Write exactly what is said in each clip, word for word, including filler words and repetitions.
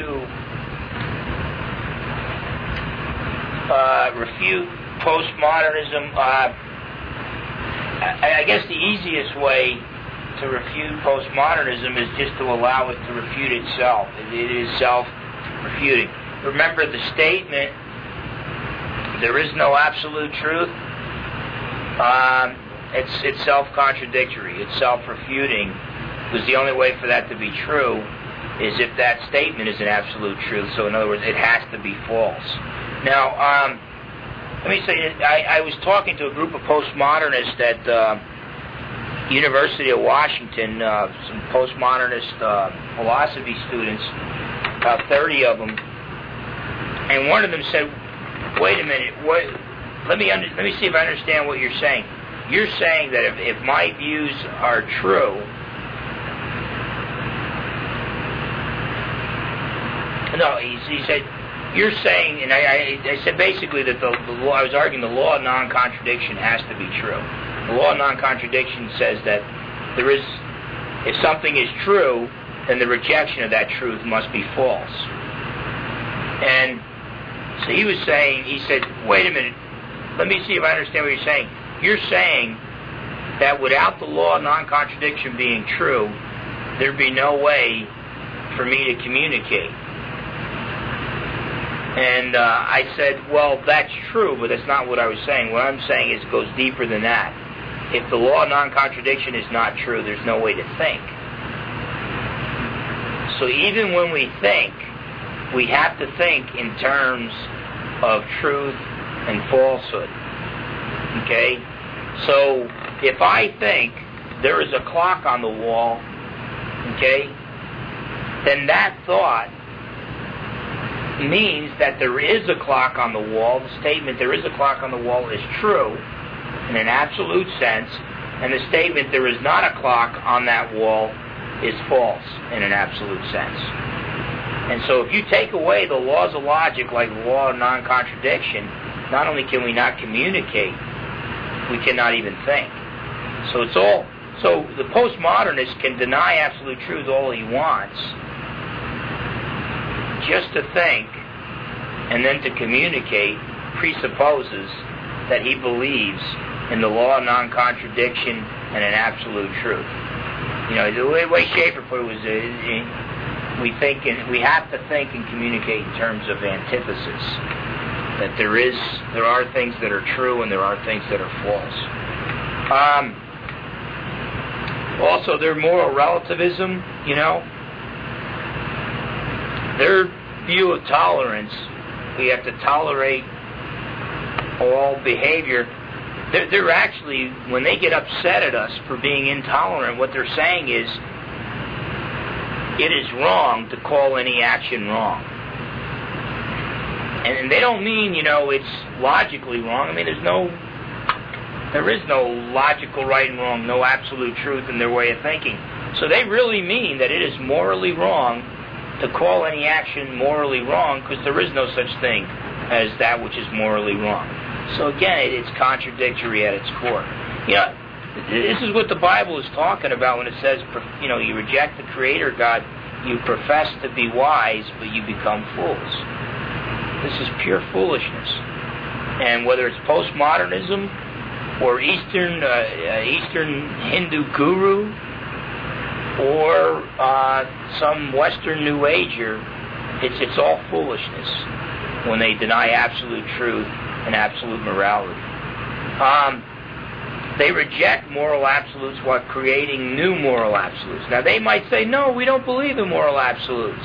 to uh, refute postmodernism, uh, I, I guess the easiest way to refute postmodernism is just to allow it to refute itself. It, it is self-refuting. Remember the statement, there is no absolute truth. Um, it's, it's self-contradictory. It's self-refuting, because the only way for that to be true is if that statement is an absolute truth. So in other words, it has to be false. Now, um, let me say, I, I was talking to a group of postmodernists at uh, University of Washington, uh, some postmodernist uh, philosophy students, about thirty of them, and one of them said, wait a minute, what, let me under, let me see if I understand what you're saying. You're saying that if, if my views are true, no, he, he said, you're saying, and I, I, I said basically that the, the law, I was arguing the law of non-contradiction has to be true. The law of non-contradiction says that there is, if something is true, then the rejection of that truth must be false. And so he was saying, he said, wait a minute, let me see if I understand what you're saying. You're saying that without the law of non-contradiction being true, there'd be no way for me to communicate. And uh, I said, well, that's true, but that's not what I was saying. What I'm saying is it goes deeper than that. If the law of non-contradiction is not true, there's no way to think. So even when we think, we have to think in terms of truth and falsehood. Okay? So if I think there is a clock on the wall, okay, then that thought means that there is a clock on the wall. The statement, there is a clock on the wall, is true in an absolute sense, and the statement, there is not a clock on that wall, is false in an absolute sense. And so if you take away the laws of logic, like the law of non-contradiction, not only can we not communicate, we cannot even think. So it's all, so the postmodernist can deny absolute truth all he wants, just to think and then to communicate presupposes that he believes in the law of non-contradiction and an absolute truth. You know, the way, way Schaeffer put it was, uh, we think, in, we have to think and communicate in terms of antithesis. That there is, there are things that are true and there are things that are false. Um, also, their moral relativism, you know, their view of tolerance, we have to tolerate all behavior. They're, they're actually, when they get upset at us for being intolerant, what they're saying is, it is wrong to call any action wrong. And, and they don't mean, you know, it's logically wrong. I mean, there's no, there is no logical right and wrong, no absolute truth in their way of thinking. So they really mean that it is morally wrong to call any action morally wrong, because there is no such thing as that which is morally wrong. So again, it, it's contradictory at its core. You know, this is what the Bible is talking about when it says, you know, you reject the Creator God, you profess to be wise, but you become fools. This is pure foolishness. And whether it's postmodernism or Eastern uh, Eastern Hindu guru or uh, some Western New Ager, it's it's all foolishness when they deny absolute truth and absolute morality. Um, they reject moral absolutes while creating new moral absolutes. Now they might say, no, we don't believe in moral absolutes.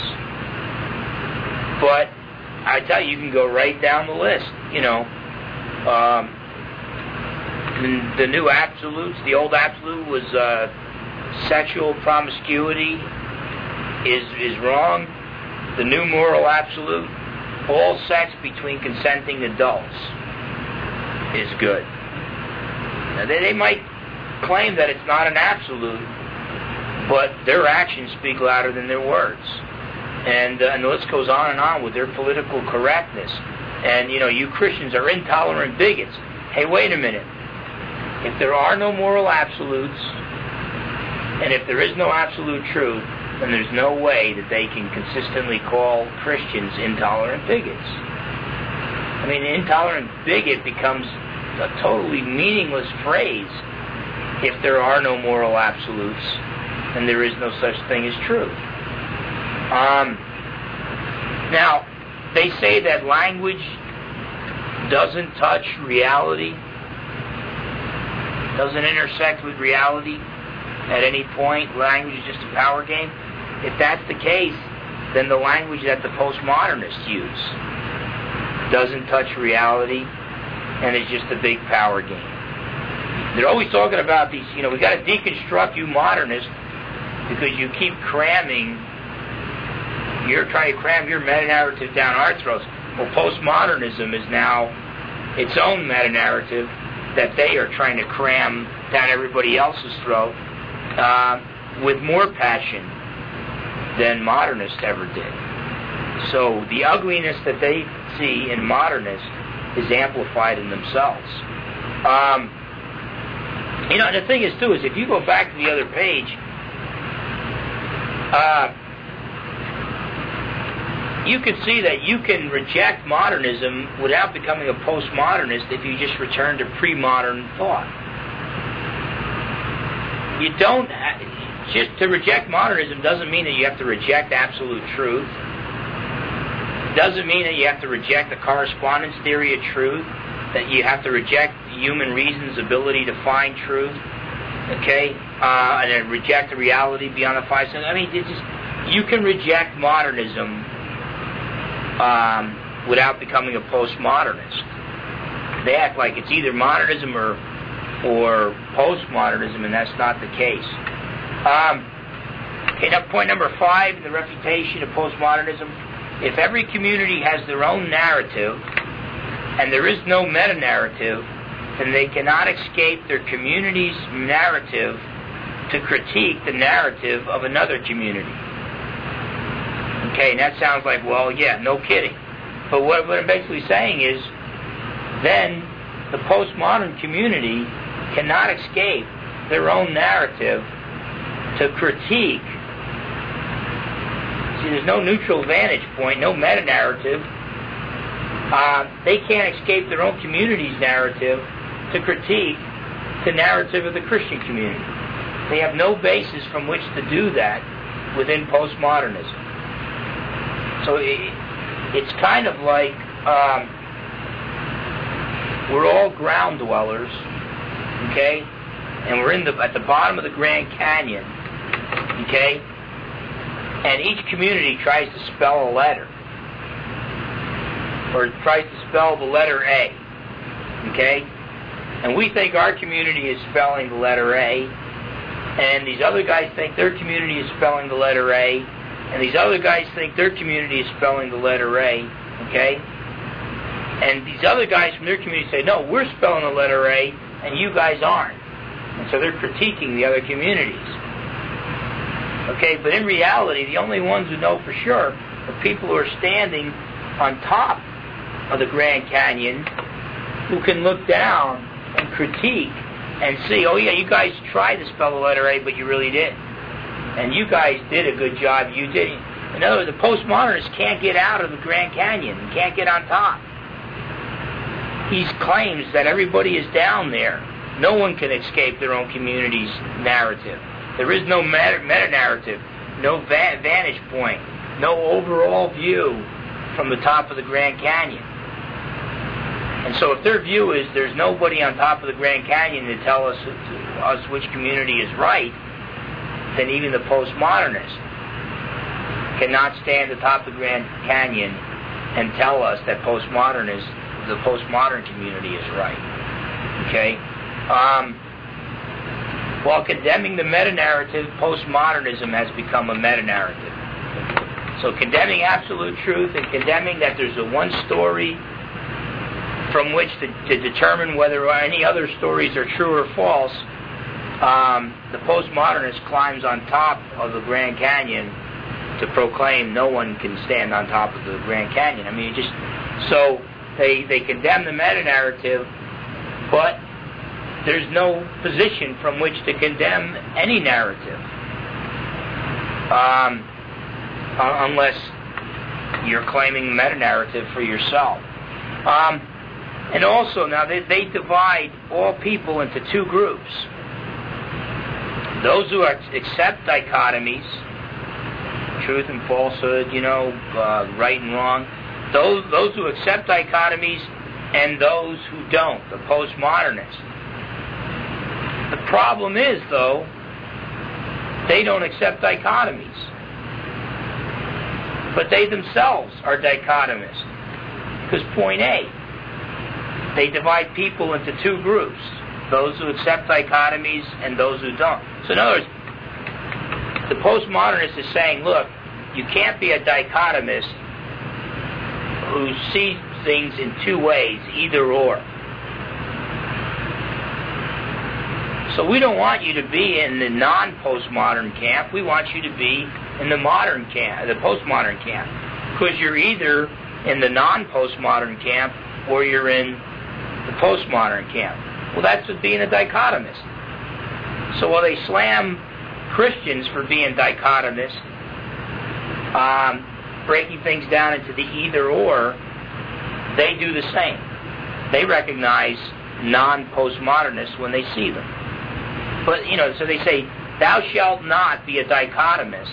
But I tell you, you can go right down the list. You know, um, the, the new absolutes, the old absolute was uh, sexual promiscuity is is wrong. The new moral absolute, all sex between consenting adults, is good. Now they, they might claim that it's not an absolute, but their actions speak louder than their words. And, uh, and the list goes on and on with their political correctness. And, you know, you Christians are intolerant bigots. Hey, wait a minute. If there are no moral absolutes, and if there is no absolute truth, then there's no way that they can consistently call Christians intolerant bigots. I mean, intolerant bigot becomes a totally meaningless phrase if there are no moral absolutes and there is no such thing as truth. Um, now, they say that language doesn't touch reality, doesn't intersect with reality at any point. Language is just a power game. If that's the case, then the language that the postmodernists use doesn't touch reality and is just a big power game. They're always talking about these, you know, we got to deconstruct you modernists because you keep cramming, you're trying to cram your meta-narrative down our throats. Well, postmodernism is now its own meta-narrative that they are trying to cram down everybody else's throat uh, with more passion than modernists ever did. So the ugliness that they see in modernists is amplified in themselves. Um, you know, the thing is, too, is if you go back to the other page, uh, you can see that you can reject modernism without becoming a postmodernist if you just return to pre-modern thought. You don't... Just to reject modernism doesn't mean that you have to reject absolute truth. It doesn't mean that you have to reject the correspondence theory of truth, that you have to reject human reason's ability to find truth, okay, uh, and then reject the reality beyond the five senses. I mean, it's just, you can reject modernism um, without becoming a postmodernist. They act like it's either modernism or or postmodernism, and that's not the case. Um, okay, now point number five in the refutation of postmodernism. If every community has their own narrative and there is no meta-narrative, then they cannot escape their community's narrative to critique the narrative of another community. Okay, and that sounds like, well, yeah, no kidding. But what, what I'm basically saying is, then the postmodern community cannot escape their own narrative to critique. See, there's no neutral vantage point, no meta-narrative. Uh, they can't escape their own community's narrative to critique the narrative of the Christian community. They have no basis from which to do that within postmodernism. So it, it's kind of like um, we're all ground dwellers, okay? And we're in the at the bottom of the Grand Canyon, okay? And each community tries to spell a letter, or tries to spell the letter A, okay? And we think our community is spelling the letter A, and these other guys think their community is spelling the letter A, and these other guys think their community is spelling the letter A, okay? And these other guys from their community say, no, we're spelling the letter A, and you guys aren't. And so they're critiquing the other communities. Okay, but in reality, the only ones who know for sure are people who are standing on top of the Grand Canyon, who can look down and critique and see, oh yeah, you guys tried to spell the letter A, but you really didn't. And you guys did a good job, you didn't. In other words, the postmodernists can't get out of the Grand Canyon, can't get on top. He claims that everybody is down there. No one can escape their own community's narrative. There is no meta-narrative, no va- vantage point, no overall view from the top of the Grand Canyon. And so if their view is there's nobody on top of the Grand Canyon to tell us, to us which community is right, then even the postmodernist cannot stand at the top of the Grand Canyon and tell us that postmodernist, the postmodern community is right. Okay? Um, while condemning the meta-narrative, postmodernism has become a meta-narrative. So condemning absolute truth and condemning that there's a one story from which to, to determine whether any other stories are true or false, um, the postmodernist climbs on top of the Grand Canyon to proclaim no one can stand on top of the Grand Canyon. I mean, just so they they condemn the meta-narrative, but there's no position from which to condemn any narrative. um, uh, unless you're claiming meta-narrative for yourself. Um, and also, now, they, they divide all people into two groups. Those who are, accept dichotomies, truth and falsehood, you know, uh, right and wrong, those, those who accept dichotomies and those who don't, the postmodernists. The problem is, though, they don't accept dichotomies. But they themselves are dichotomists. Because point A, they divide people into two groups, those who accept dichotomies and those who don't. So in other words, the postmodernist is saying, look, you can't be a dichotomist who sees things in two ways, either or. So we don't want you to be in the non-postmodern camp. We want you to be in the modern camp, the postmodern camp, because you're either in the non-postmodern camp or you're in the postmodern camp. Well, that's what being a dichotomist. So while they slam Christians for being dichotomists, um, breaking things down into the either-or, they do the same. They recognize non-postmodernists when they see them. But, you know, so they say, thou shalt not be a dichotomist.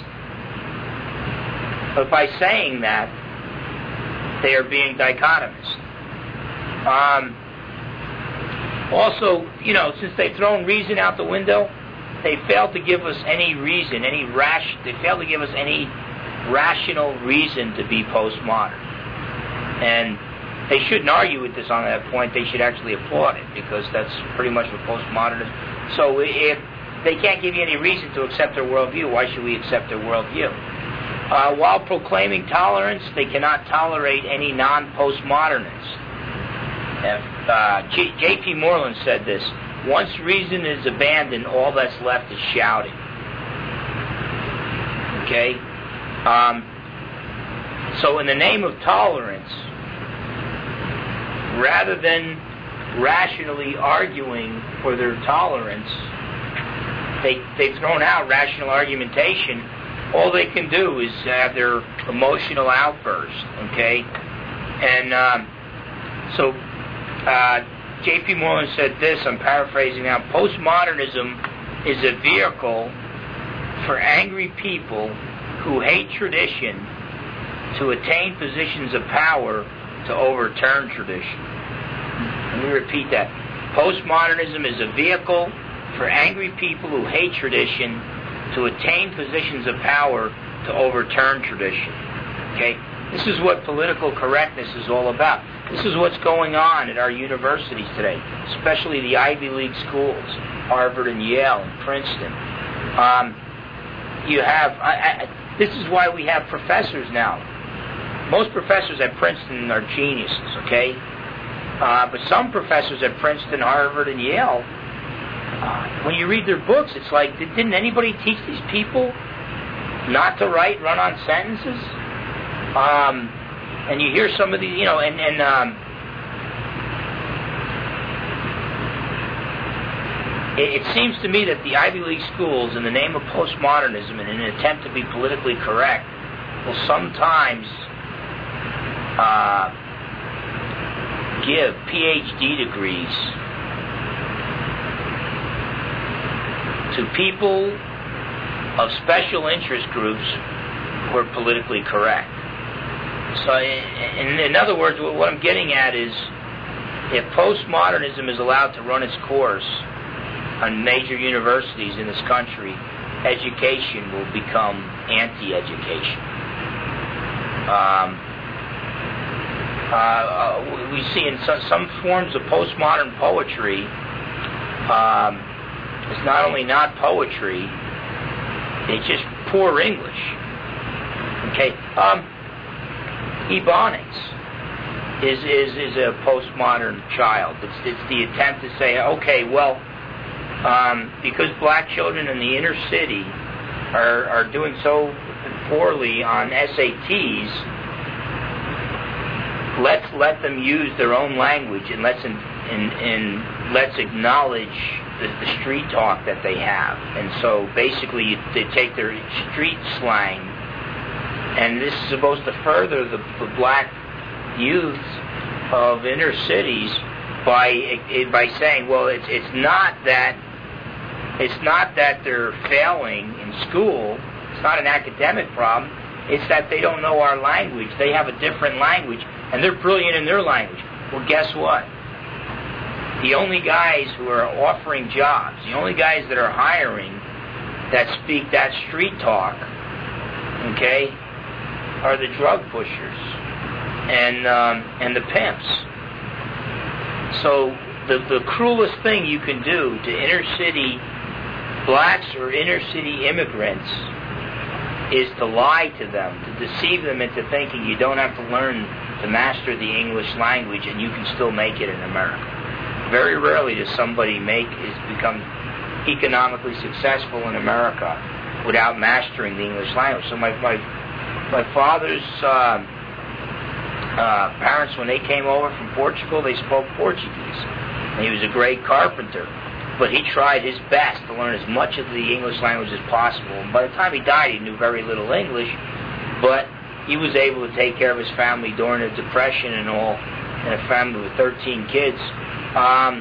But by saying that, they are being dichotomist. Um, also, you know, since they've thrown reason out the window, they fail to give us any reason, any rash. They fail to give us any rational reason to be postmodern. And they shouldn't argue with us on that point. They should actually applaud it, because that's pretty much what postmodern is. So if they can't give you any reason to accept their worldview, why should we accept their worldview? Uh, while proclaiming tolerance, they cannot tolerate any non-postmodernists. Uh, J P Moreland said this: once reason is abandoned, all that's left is shouting. Okay? Um, so in the name of tolerance, rather than rationally arguing for their tolerance, they, they've thrown out rational argumentation. All they can do is have their emotional outburst, okay? And um, so uh, J P Moreland said this, I'm paraphrasing now: postmodernism is a vehicle for angry people who hate tradition to attain positions of power to overturn tradition. Let me repeat that. Postmodernism is a vehicle for angry people who hate tradition to attain positions of power to overturn tradition. Okay? This is what political correctness is all about. This is what's going on at our universities today, especially the Ivy League schools, Harvard and Yale and Princeton. Um, you have, I, I, this is why we have professors now. Most professors at Princeton are geniuses, okay? Uh, but some professors at Princeton, Harvard, and Yale, uh, when you read their books, it's like, did, didn't anybody teach these people not to write run-on sentences? Um, and you hear some of these, you know, and, and um, it, it seems to me that the Ivy League schools, in the name of postmodernism and in an attempt to be politically correct, will sometimes uh, give P H D degrees to people of special interest groups who are politically correct. So, in, in other words, what I'm getting at is, if postmodernism is allowed to run its course on major universities in this country, education will become anti-education. Um, uh, we see in some, some forms of postmodern poetry, um, it's not only not poetry, it's just poor English. Okay, um, Ebonics is, is, is a postmodern child. It's, it's the attempt to say, okay, well, um, because black children in the inner city are, are doing so poorly on S A Ts, let's let them use their own language, and let's in, in, in, let's acknowledge the, the street talk that they have. And so basically you, they take their street slang, and this is supposed to further the, the black youth of inner cities by by saying, well, it's it's not that it's not that they're failing in school. It's not an academic problem. It's that they don't know our language. They have a different language, and they're brilliant in their language. Well, guess what? The only guys who are offering jobs, the only guys that are hiring that speak that street talk, okay, are the drug pushers and um, and the pimps. So the the cruelest thing you can do to inner city blacks or inner city immigrants is to lie to them, to deceive them into thinking you don't have to learn to master the English language and you can still make it in America. Very rarely does somebody make is become economically successful in America without mastering the English language. So my my my father's uh, uh, parents, when they came over from Portugal, they spoke Portuguese. And he was a great carpenter. But he tried his best to learn as much of the English language as possible. And by the time he died, he knew very little English, but he was able to take care of his family during the Depression and all, and a family with thirteen kids. Um,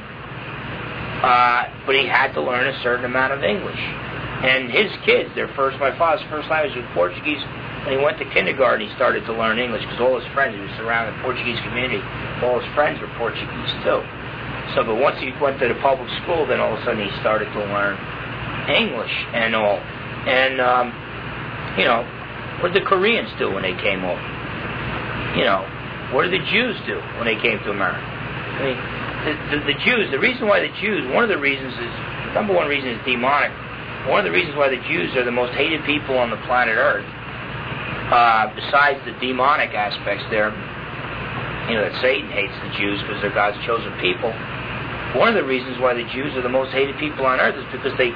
uh, but he had to learn a certain amount of English. And his kids, their first, my father's first language was Portuguese. When he went to kindergarten, he started to learn English because all his friends, he was surrounded by the Portuguese community, all his friends were Portuguese too. So, but once he went to the public school, then all of a sudden he started to learn English and all. And, um, you know, what did the Koreans do when they came over? You know, what did the Jews do when they came to America? I mean, the, the, the Jews, the reason why the Jews, one of the reasons is, number one reason is demonic. One of the reasons why the Jews are the most hated people on the planet Earth, uh, besides the demonic aspects there, you know, that Satan hates the Jews because they're God's chosen people. One of the reasons why the Jews are the most hated people on earth is because they,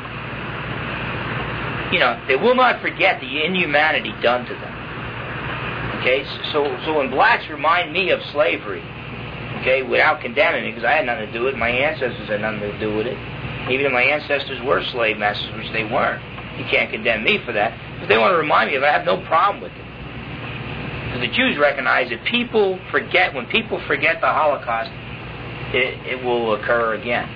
you know, they will not forget the inhumanity done to them. Okay, so so when blacks remind me of slavery, okay, without condemning it, because I had nothing to do with it, my ancestors had nothing to do with it. Even if my ancestors were slave masters, which they weren't, you can't condemn me for that. But they want to remind me of it. I have no problem with it. Because the Jews recognize that people forget, when people forget the Holocaust, it, it will occur again.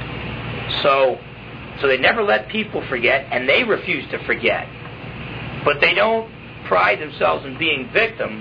So, so they never let people forget, and they refuse to forget. But they don't pride themselves in being victims.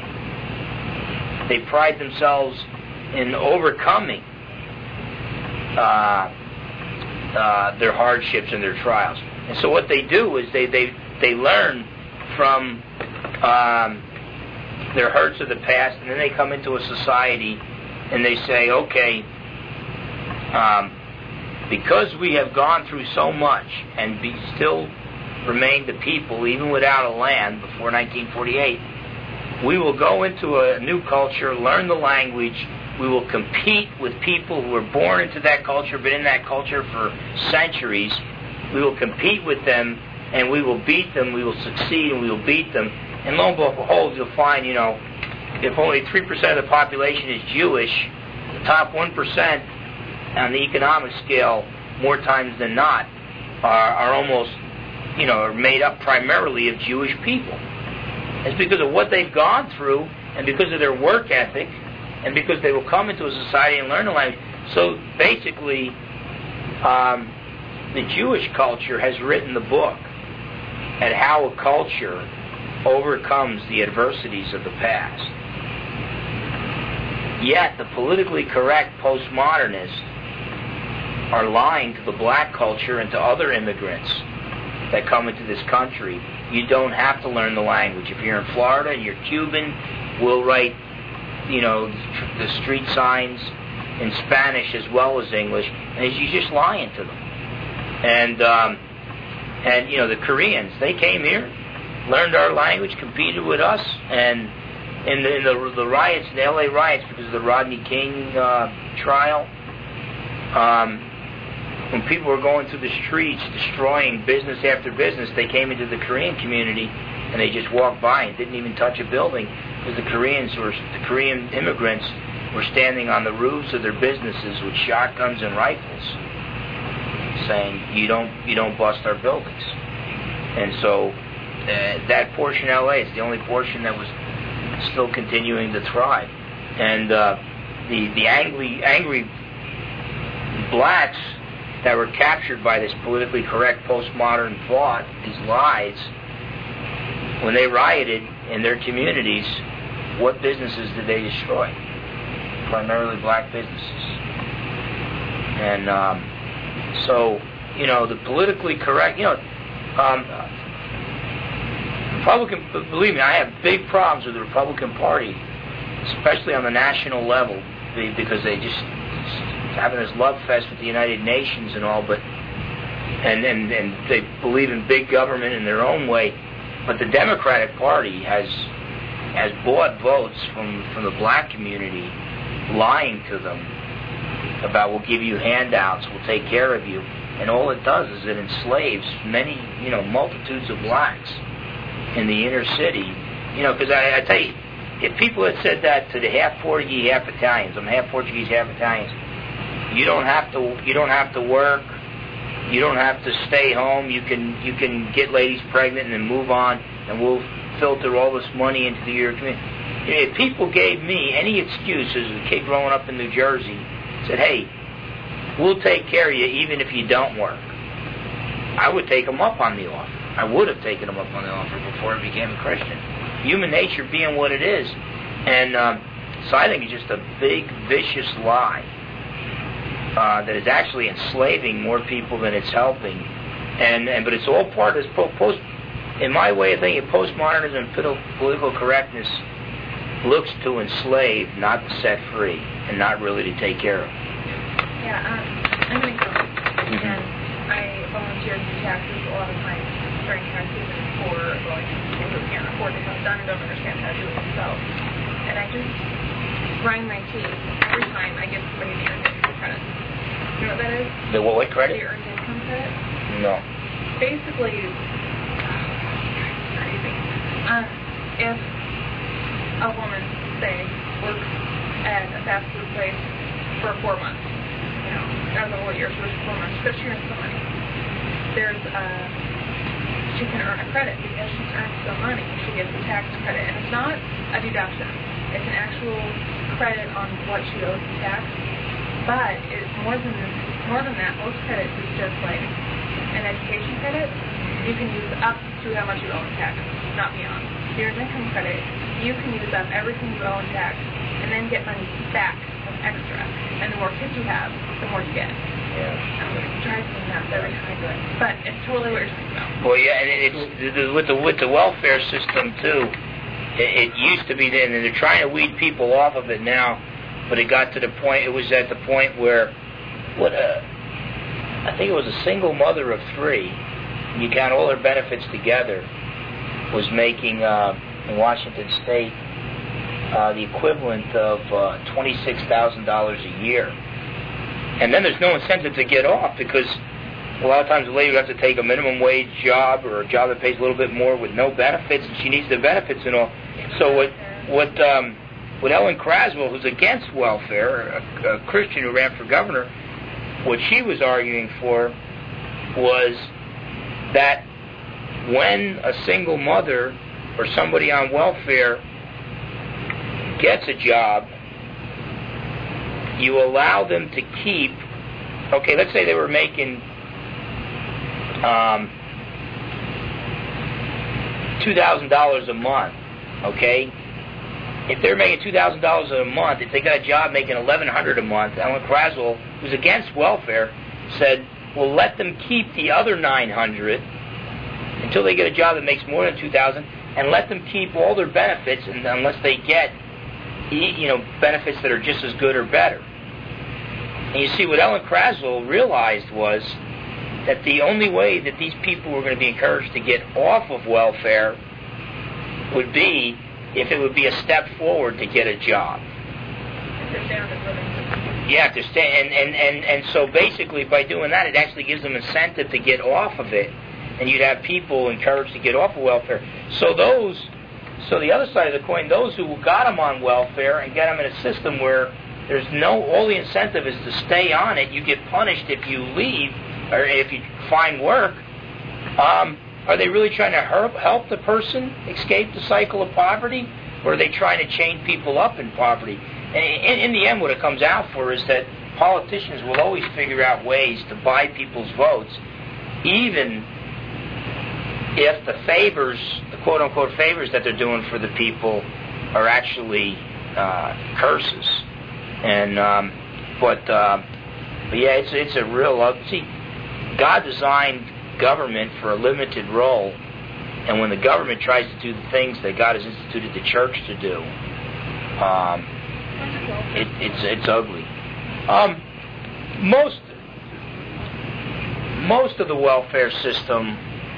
They pride themselves in overcoming uh, uh, their hardships and their trials. And so what they do is they they, they learn from um, their hurts of the past, and then they come into a society and they say, okay, um, because we have gone through so much and be still remained the people, even without a land before nineteen forty-eight, we will go into a new culture, learn the language, we will compete with people who were born into that culture, been in that culture for centuries. We will compete with them, and we will beat them, we will succeed, and we will beat them. And lo and behold, you'll find, you know, if only three percent of the population is Jewish, the top one percent on the economic scale, more times than not, are, are almost, you know, are made up primarily of Jewish people. It's because of what they've gone through, and because of their work ethic, and because they will come into a society and learn the language. So basically, um, the Jewish culture has written the book at how a culture overcomes the adversities of the past. Yet the politically correct postmodernists are lying to the black culture and to other immigrants that come into this country. You don't have to learn the language. If you're in Florida and you're Cuban, we'll write, you know, the street signs in Spanish as well as English, and you're just lying to them. And um, and you know, the Koreans, they came here, learned our language, competed with us, and in the, in the, the riots, the L A riots, because of the Rodney King uh, trial, um, when people were going through the streets destroying business after business, they came into the Korean community and they just walked by and didn't even touch a building, because the Koreans were the Korean immigrants were standing on the roofs of their businesses with shotguns and rifles. saying you don't you don't bust our buildings. And so uh, that portion of L A is the only portion that was still continuing to thrive. And uh, the the angry angry blacks that were captured by this politically correct postmodern thought, these lies, when they rioted in their communities, what businesses did they destroy? Primarily black businesses. And um, so, you know, the politically correct, you know, um, Republican, believe me, I have big problems with the Republican Party, especially on the national level, because they just having this love fest with the United Nations and all, but and, and, and they believe in big government in their own way. But the Democratic Party has has bought votes from, from the black community, lying to them about we'll give you handouts, we'll take care of you, and all it does is it enslaves many, you know, multitudes of blacks in the inner city. You know, because I, I tell you, if people had said that to the half Portuguese, half Italians, I'm half Portuguese, half Italians. You don't have to. You don't have to work. You don't have to stay home. You can. You can get ladies pregnant and then move on, and we'll filter all this money into the your community. If people gave me any excuses, as a kid growing up in New Jersey, said, "Hey, we'll take care of you even if you don't work," I would take them up on the offer. I would have taken them up on the offer before I became a Christian. Human nature being what it is, and um, so I think it's just a big, vicious lie. Uh, that is actually enslaving more people than it's helping, and, and but it's all part of this post. In my way of thinking, postmodernism and political correctness looks to enslave, not to set free, and not really to take care of. Yeah, um, I'm an accountant, mm-hmm. and I volunteer to do taxes a lot of times during tax season for going to people who can't afford to have done and don't understand how to do it themselves. And I just grind my teeth every time I give somebody the earned income credit. You know what that is? The what, what credit? The earned income credit. No. Basically, crazy. Um, if a woman, say, works at a fast food place for four months, you know, I don't know what years, for four months, but she earns some money. There's uh, she can earn a credit because she's earned some money. She gets a tax credit, and it's not a deduction. It's an actual credit on what she owes in tax. But it's more than more than that. Most credits is just like an education credit. You can use up to how much you owe in tax, not beyond. Your income credit, you can use up everything you owe in tax, and then get money back as extra. And the more kids you have, the more you get. Yeah. Um, it drives me nuts every time I do it. But it's totally what you're talking about. Well, yeah, and it's with the with the welfare system too. It, it used to be then, and they're trying to weed people off of it now. But it got to the point, it was at the point where, what a, I think it was a single mother of three, you count all her benefits together, was making, uh, in Washington State, uh, the equivalent of uh, twenty-six thousand dollars a year. And then there's no incentive to get off, because a lot of times the lady would have to take a minimum wage job, or a job that pays a little bit more with no benefits, and she needs the benefits and all. So what, what, um, With Ellen Craswell, who's against welfare, a, a Christian who ran for governor, what she was arguing for was that when a single mother or somebody on welfare gets a job, you allow them to keep, okay, let's say they were making um, two thousand dollars a month, okay? If they're making two thousand dollars a month, if they got a job making eleven hundred dollars a month, Ellen Craswell, who's against welfare, said, well, let them keep the other nine hundred dollars until they get a job that makes more than two thousand dollars, and let them keep all their benefits, and unless they get, you know, benefits that are just as good or better. And you see, what Ellen Craswell realized was that the only way that these people were going to be encouraged to get off of welfare would be if it would be a step forward to get a job. Yeah, to stay, and, and, and, and so basically by doing that, it actually gives them incentive to get off of it, and you'd have people encouraged to get off of welfare. So those, so the other side of the coin, those who got them on welfare and get them in a system where there's no, all the incentive is to stay on it, you get punished if you leave, or if you find work, um, are they really trying to help, help the person escape the cycle of poverty, or are they trying to chain people up in poverty? And in, in the end, what it comes out for is that politicians will always figure out ways to buy people's votes, even if the favors, the quote-unquote favors that they're doing for the people are actually uh, curses. And um, but uh, but yeah, it's it's a real uh, see. God designed government for a limited role, and when the government tries to do the things that God has instituted the church to do, um, it, it's it's ugly. Um, most most of the welfare system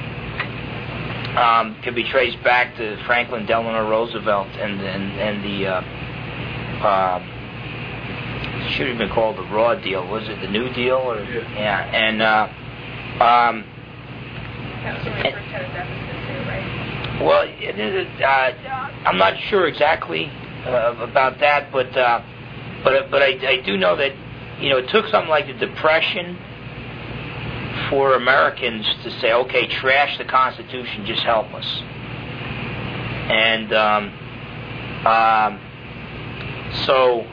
um, can be traced back to Franklin Delano Roosevelt and and and the. Uh, uh, should have been called the Raw Deal. Was it the New Deal? Or yeah, yeah. and uh, um, that was when we first had a deficit too, right? Well, it, it, uh, I'm not sure exactly uh, about that, but uh, but but I, I do know that you know it took something like the Depression for Americans to say, okay, trash the Constitution, just help us. And um, um, so.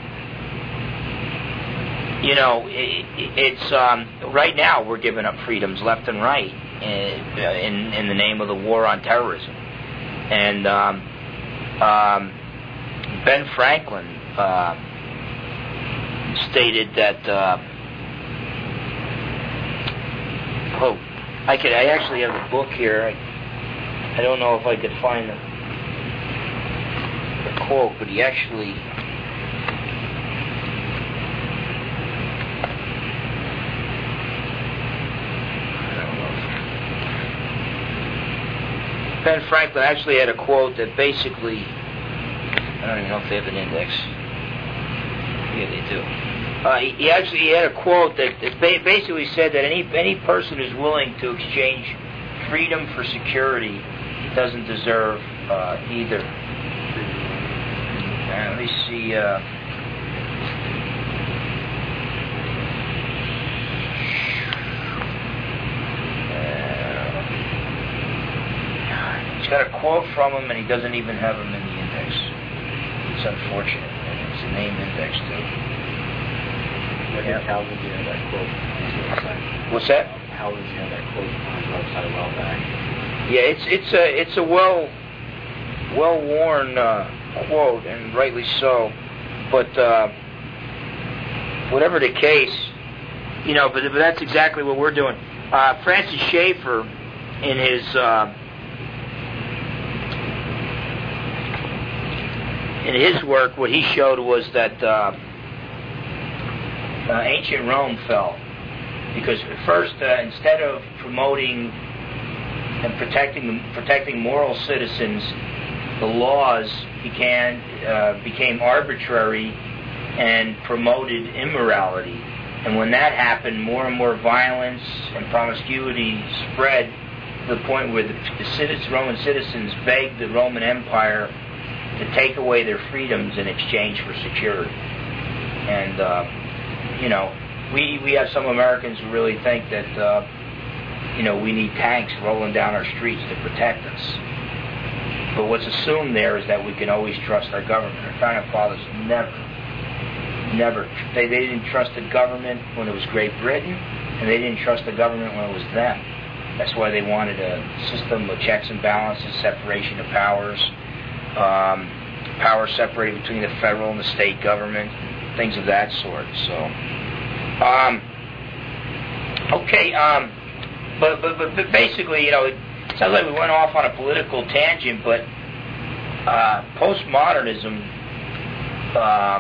You know, it, it's um, right now we're giving up freedoms left and right in in, in the name of the war on terrorism. And um, um, Ben Franklin uh, stated that. Uh, oh, I could. I actually have the book here. I, I don't know if I could find the, the quote, but he actually. Ben Franklin actually had a quote that basically, I don't even know if they have an index. Yeah, they do. Uh, he, he actually he had a quote that, that basically said that any any person who's willing to exchange freedom for security doesn't deserve uh, either. Uh, let me see. Uh, He's got a quote from him, and he doesn't even have him in the index. It's unfortunate. And it's a name index, too. Yeah. How did you have that quote on his website? What's that? How did you have that quote on his website a while back? Yeah, it's it's a it's a well well worn uh, quote, and rightly so. But uh, whatever the case, you know, but, but that's exactly what we're doing. Uh, Francis Schaeffer, in his uh, In his work, what he showed was that uh, uh, ancient Rome fell. Because at first, uh, instead of promoting and protecting protecting moral citizens, the laws began uh, became arbitrary and promoted immorality. And when that happened, more and more violence and promiscuity spread to the point where the, the citizens, Roman citizens begged the Roman Empire to take away their freedoms in exchange for security. And, uh, you know, we we have some Americans who really think that, uh, you know, we need tanks rolling down our streets to protect us. But what's assumed there is that we can always trust our government. Our founding fathers never, never, they, they didn't trust the government when it was Great Britain, and they didn't trust the government when it was them. That's why they wanted a system of checks and balances, separation of powers, Um, power separated between the federal and the state government, things of that sort. So, um, okay, um, but, but but basically, you know, it sounds like we went off on a political tangent, but uh, postmodernism um,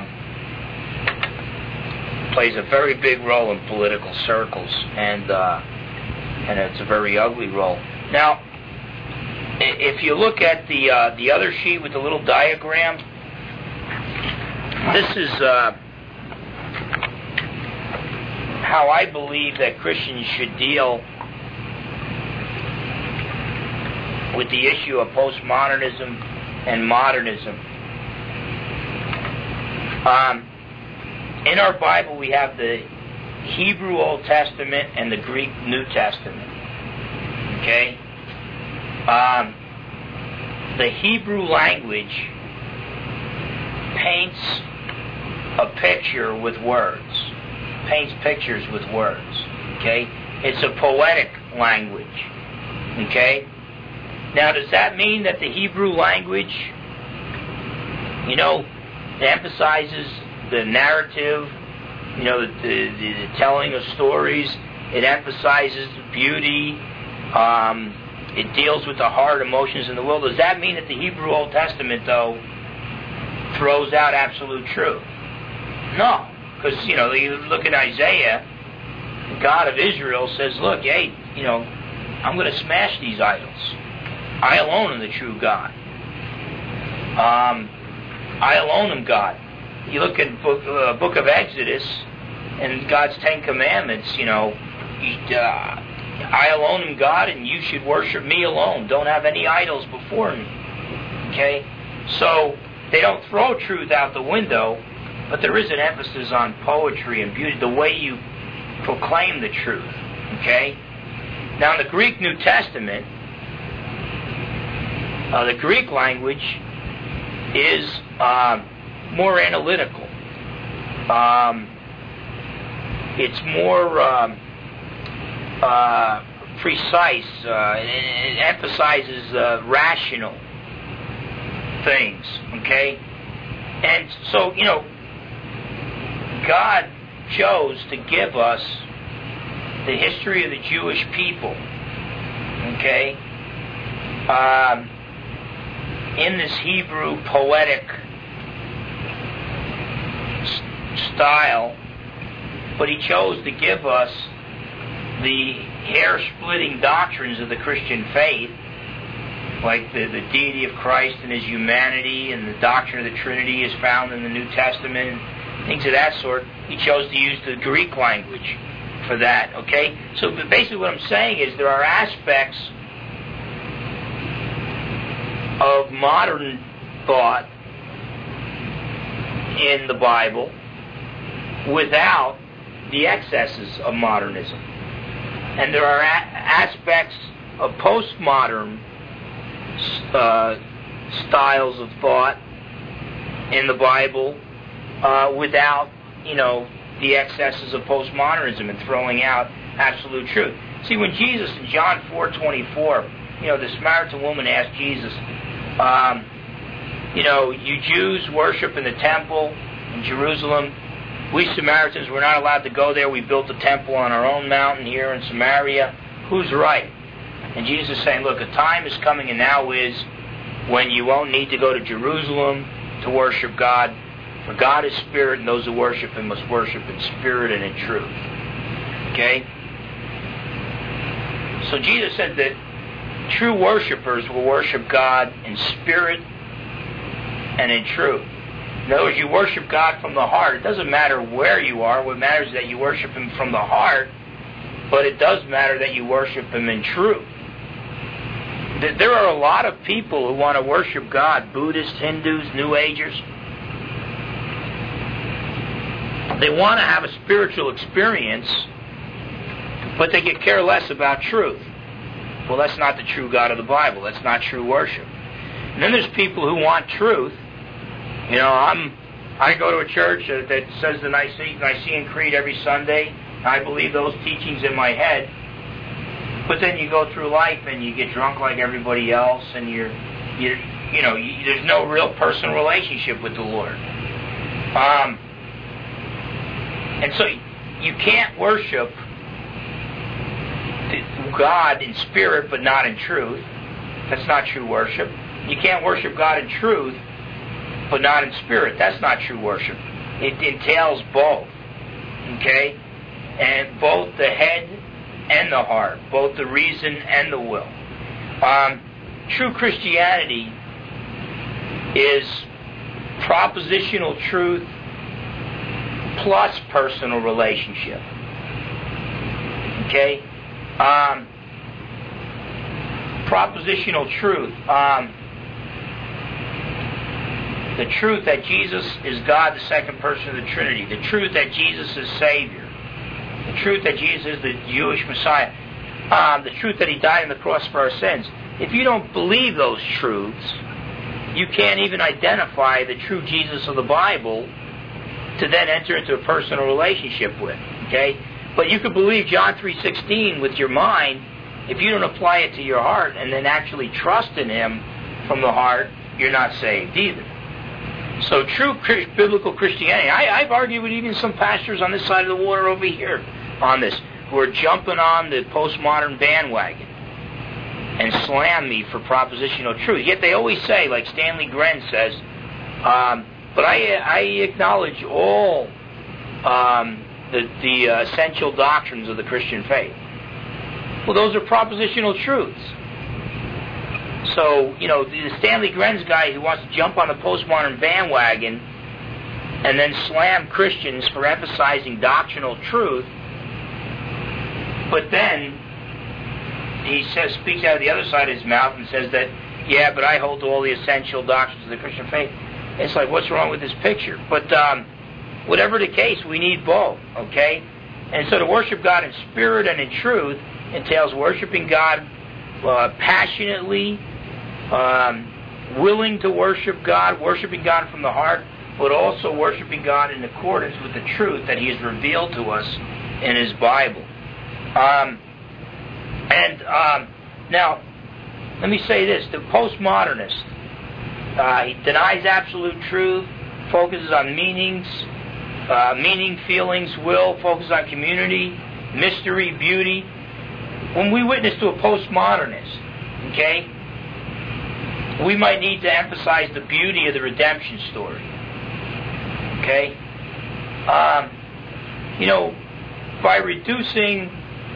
plays a very big role in political circles, and uh, and it's a very ugly role. Now, if you look at the uh, the other sheet with the little diagram, this is uh, how I believe that Christians should deal with the issue of postmodernism and modernism. Um, in our Bible, we have the Hebrew Old Testament and the Greek New Testament. Okay? Um, the Hebrew language paints a picture with words. Paints pictures with words. Okay? It's a poetic language. Okay? Now, does that mean that the Hebrew language, you know, emphasizes the narrative, you know, the, the, the telling of stories? It emphasizes beauty. Um, it deals with the heart, emotions, and the will. Does that mean that the Hebrew Old Testament, though, throws out absolute truth? No. Because, you know, you look at Isaiah, the God of Israel says, look, hey, you know, I'm going to smash these idols. I alone am the true God. Um, I alone am God. You look at book, uh, book of Exodus and God's Ten Commandments, you know, uh, I alone am God and you should worship me alone. Don't have any idols before me. Okay? So, they don't throw truth out the window, but there is an emphasis on poetry and beauty, the way you proclaim the truth. Okay? Now, in the Greek New Testament, uh, the Greek language is uh, more analytical. Um, it's more um, uh, precise. Uh, it, it emphasizes uh, rational things. Okay? And so, you know, God chose to give us the history of the Jewish people, okay, um, in this Hebrew poetic s- style, but He chose to give us the hair-splitting doctrines of the Christian faith, like the, the deity of Christ and His humanity, and the doctrine of the Trinity is found in the New Testament, things of that sort. He chose to use the Greek language for that, okay? So basically what I'm saying is there are aspects of modern thought in the Bible without the excesses of modernism. And there are a- aspects of postmodern uh, styles of thought in the Bible uh, without, you know, the excesses of postmodernism and throwing out absolute truth. See, when Jesus in John four twenty-four, you know, the Samaritan woman asked Jesus, um, you know, you Jews worship in the temple in Jerusalem. We Samaritans, we're not allowed to go there. We built a temple on our own mountain here in Samaria. Who's right? And Jesus is saying, look, a time is coming and now is when you won't need to go to Jerusalem to worship God. For God is spirit, and those who worship Him must worship in spirit and in truth. Okay? So Jesus said that true worshipers will worship God in spirit and in truth. In other words, you worship God from the heart. It doesn't matter where you are. What matters is that you worship Him from the heart, but it does matter that you worship Him in truth. There are a lot of people who want to worship God, Buddhists, Hindus, New Agers. They want to have a spiritual experience, but they could care less about truth. Well, that's not the true God of the Bible. That's not true worship. And then there's people who want truth. You know, I'm, I go to a church that says the Nicene Creed every Sunday. I believe those teachings in my head. But then you go through life and you get drunk like everybody else, and you're, you're you know, you, there's no real personal relationship with the Lord. Um, and so you can't worship God in spirit but not in truth. That's not true worship. You can't worship God in truth but not in spirit. That's not true worship. It entails both. Okay? And both the head and the heart, both the reason and the will. Um, true Christianity is propositional truth plus personal relationship. Okay? Um, propositional truth. Um, the truth that Jesus is God, the second person of the Trinity. The truth that Jesus is Savior. the truth that Jesus is the Jewish Messiah, um, the truth that He died on the cross for our sins. If you don't believe those truths, you can't even identify the true Jesus of the Bible to then enter into a personal relationship with. Okay? But you could believe John three sixteen with your mind. If you don't apply it to your heart and then actually trust in Him from the heart, you're not saved either. So true biblical Christianity, I, I've argued with even some pastors on this side of the water over here on this, who are jumping on the postmodern bandwagon and slam me for propositional truth. Yet they always say, like Stanley Gren says, um, but I, I acknowledge all um, the, the uh, essential doctrines of the Christian faith. Well, those are propositional truths. So, you know, the Stanley Gren's guy who wants to jump on the postmodern bandwagon and then slam Christians for emphasizing doctrinal truth, but then he says, speaks out of the other side of his mouth and says that, yeah, but I hold to all the essential doctrines of the Christian faith. It's like, what's wrong with this picture? But um, whatever the case, we need both, okay? And so to worship God in spirit and in truth entails worshiping God uh, passionately, um, willing to worship God, worshiping God from the heart, but also worshiping God in accordance with the truth that He has revealed to us in His Bible. Um, and um, now, let me say this. The postmodernist, uh, he denies absolute truth, focuses on meanings, uh, meaning, feelings, will, focuses on community, mystery, beauty. When we witness to a postmodernist, okay, we might need to emphasize the beauty of the redemption story. Okay? Um, you know, by reducing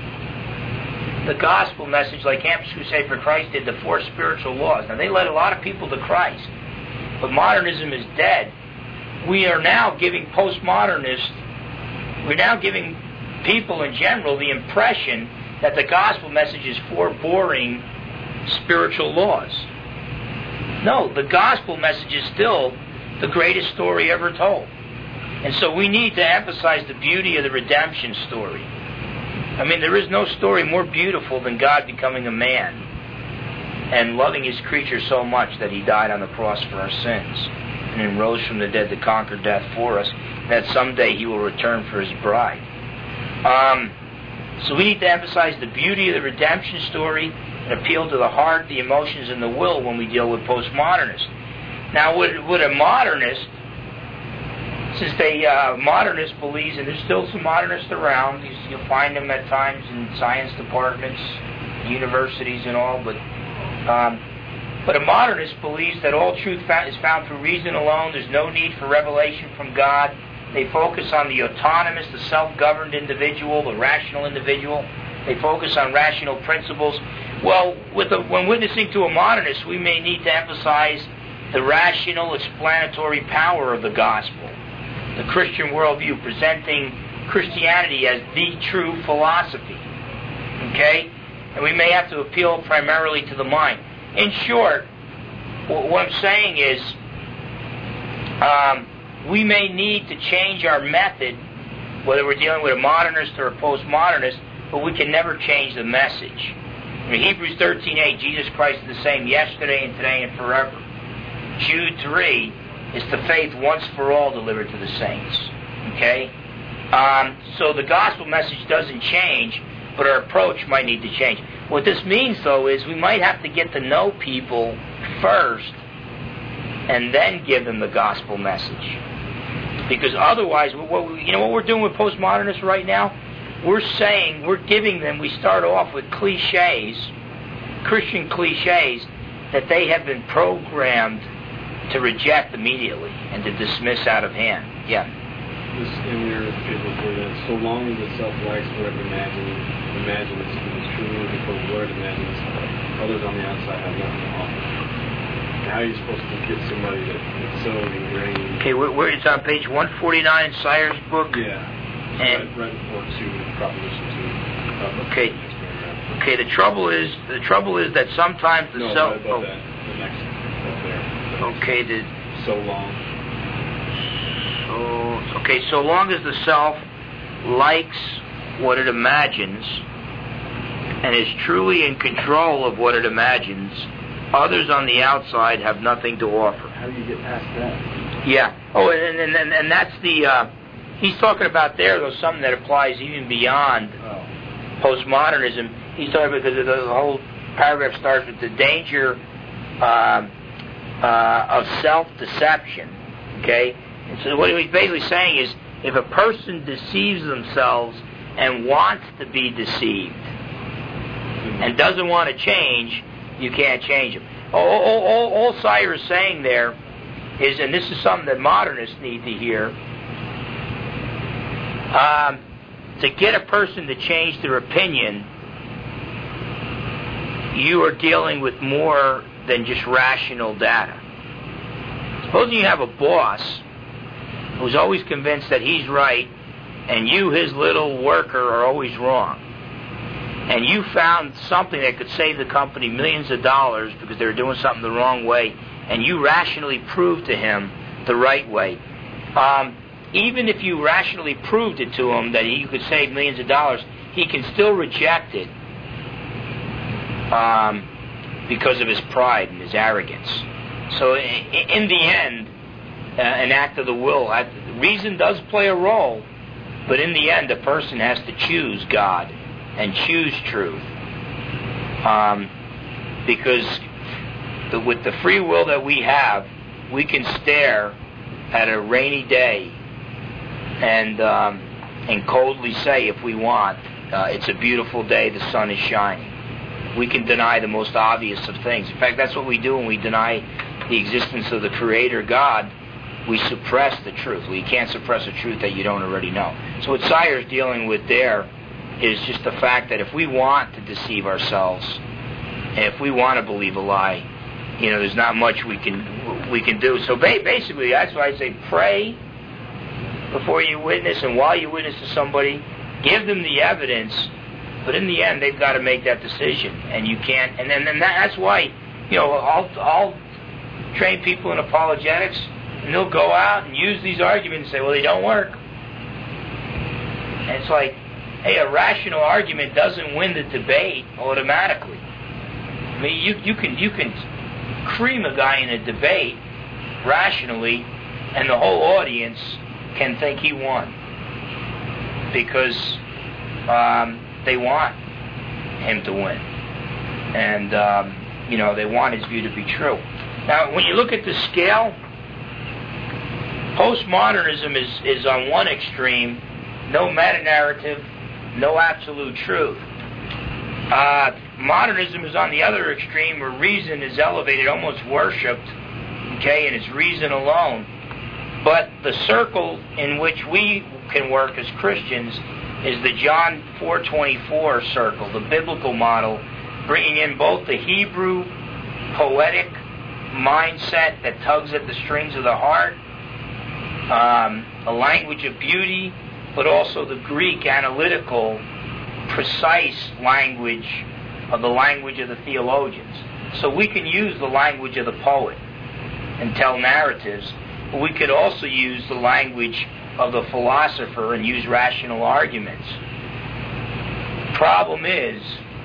the gospel message like Campus Crusade for Christ did, the four spiritual laws. Now, they led a lot of people to Christ, but modernism is dead. We are now giving postmodernists, we're now giving people in general the impression that the gospel message is four boring spiritual laws. No, the gospel message is still the greatest story ever told. And so we need to emphasize the beauty of the redemption story. I mean, there is no story more beautiful than God becoming a man and loving His creature so much that He died on the cross for our sins and then rose from the dead to conquer death for us, that someday He will return for His bride. Um, so we need to emphasize the beauty of the redemption story and appeal to the heart, the emotions, and the will when we deal with postmodernists. Now, would, would a modernist, since they uh, modernist believes, and there's still some modernists around, you'll find them at times in science departments, universities, and all, but um, but a modernist believes that all truth is found through reason alone. There's no need for revelation from God. They focus on the autonomous, the self-governed individual, the rational individual. They focus on rational principles. Well, with a, when witnessing to a modernist, we may need to emphasize the rational, explanatory power of the gospel, the Christian worldview, presenting Christianity as the true philosophy. Okay? And we may have to appeal primarily to the mind. In short, what I'm saying is, um, we may need to change our method, whether we're dealing with a modernist or a postmodernist, but we can never change the message. I mean, Hebrews thirteen eight, Jesus Christ is the same yesterday and today and forever. Jude three is the faith once for all delivered to the saints. Okay? Um, so the gospel message doesn't change, but our approach might need to change. What this means, though, is we might have to get to know people first and then give them the gospel message. Because otherwise, what, you know what we're doing with postmodernists right now? We're saying, we're giving them, we start off with cliches, Christian cliches, that they have been programmed to reject immediately and to dismiss out of hand. Yeah. This similar biblical that so long as the self-likes whatever imagine, imagine it's true, before the word imagines, others on the outside have nothing to offer. How are you supposed to get somebody that, that's so ingrained? Okay, where, where it's on page one forty-nine in Sayer's book? Yeah. And right, right before two, Proposition two. Uh, okay. Okay, the trouble is, the trouble is that sometimes the no, self... right above oh. that, the next up there. Okay, the... So long. So, okay, so long as the self likes what it imagines and is truly in control of what it imagines, others on the outside have nothing to offer. How do you get past that? Yeah. Oh, and and and, and that's the uh, he's talking about there, though, something that applies even beyond Oh. postmodernism. He's talking because the whole paragraph starts with the danger uh, uh, of self-deception. Okay, and so what he's basically saying is, if a person deceives themselves and wants to be deceived and doesn't want to change, you can't change them. All, all, all, all Sire is saying there is, and this is something that modernists need to hear, um, to get a person to change their opinion, you are dealing with more than just rational data. Supposing you have a boss who's always convinced that he's right and you, his little worker, are always wrong, and you found something that could save the company millions of dollars because they were doing something the wrong way, and you rationally proved to him the right way. Um, even if you rationally proved it to him that he could save millions of dollars, he can still reject it um, because of his pride and his arrogance. So in the end, uh, an act of the will, reason does play a role, but in the end, a person has to choose God and choose truth. Um, because the, with the free will that we have, we can stare at a rainy day and um, and coldly say, if we want, uh, it's a beautiful day, the sun is shining. We can deny the most obvious of things. In fact, that's what we do when we deny the existence of the Creator God. We suppress the truth. We can't suppress a truth that you don't already know. So what Sire's dealing with there is just the fact that if we want to deceive ourselves, and if we want to believe a lie, you know, there's not much we can we can do. So ba- basically, that's why I say pray before you witness, and while you witness to somebody, give them the evidence. But in the end, they've got to make that decision, and you can't. And then, and that, that's why, you know, I'll, I'll train people in apologetics, and they'll go out and use these arguments and say, well, they don't work. And it's like, hey, a rational argument doesn't win the debate automatically. I mean, you you can you can cream a guy in a debate rationally, and the whole audience can think he won because um, they want him to win, and um, you know, they want his view to be true. Now, when you look at the scale, postmodernism is is on one extreme, no meta-narrative, no absolute truth. Uh, modernism is on the other extreme, where reason is elevated, almost worshipped, okay, and it's reason alone. But the circle in which we can work as Christians is the John four twenty-four circle, the biblical model, bringing in both the Hebrew poetic mindset that tugs at the strings of the heart, um, a language of beauty, but also the Greek analytical, precise language of the language of the theologians. So we can use the language of the poet and tell narratives, but we could also use the language of the philosopher and use rational arguments. Problem is,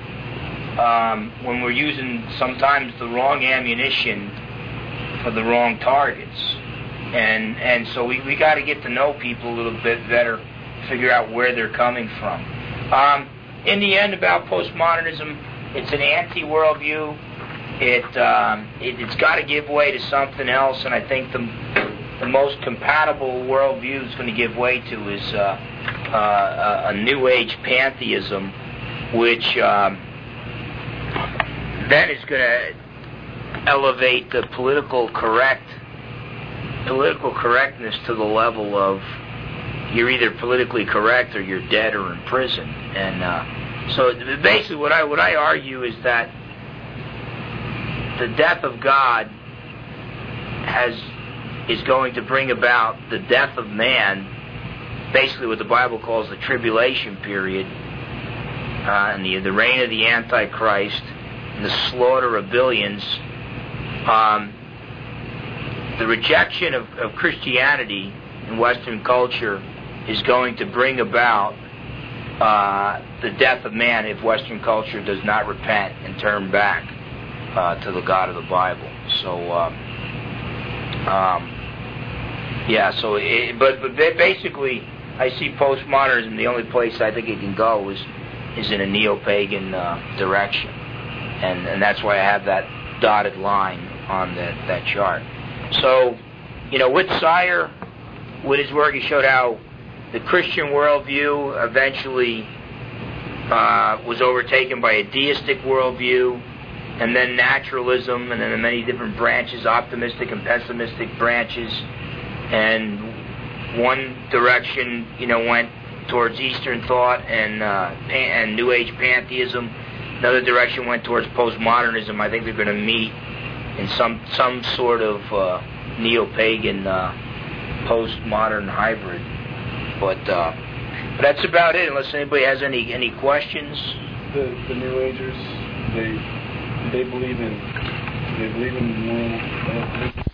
um, when we're using sometimes the wrong ammunition for the wrong targets. And and so we, we got to get to know people a little bit better, figure out where they're coming from. Um, in the end, about postmodernism, it's an anti-worldview. It, um, it, it's got to give way to something else, and I think the the most compatible worldview it's going to give way to is uh, uh, a New Age pantheism, which um, then is going to elevate the political correct political correctness to the level of you're either politically correct or you're dead or in prison. And uh, so basically what I what I argue is that the death of God has is going to bring about the death of man, basically what the Bible calls the tribulation period, uh, and the, the reign of the Antichrist, and the slaughter of billions. Um, the rejection of, of Christianity in Western culture is going to bring about uh, the death of man if Western culture does not repent and turn back uh, to the God of the Bible. So, um, um, yeah. So, it, but but basically, I see postmodernism. The only place I think it can go is is in a neo-pagan uh, direction, and and that's why I have that dotted line on the, that chart. So, you know, with Sire, with his work, he showed how the Christian worldview eventually uh, was overtaken by a deistic worldview, and then naturalism, and then the many different branches, optimistic and pessimistic branches. And one direction, you know, went towards Eastern thought and uh, pan- and New Age pantheism. Another direction went towards postmodernism. I think they're going to meet in some some sort of uh, neo-pagan uh, postmodern hybrid. But, uh, but that's about it. Unless anybody has any any questions. The the New Agers, they they believe in they believe in moral. Uh,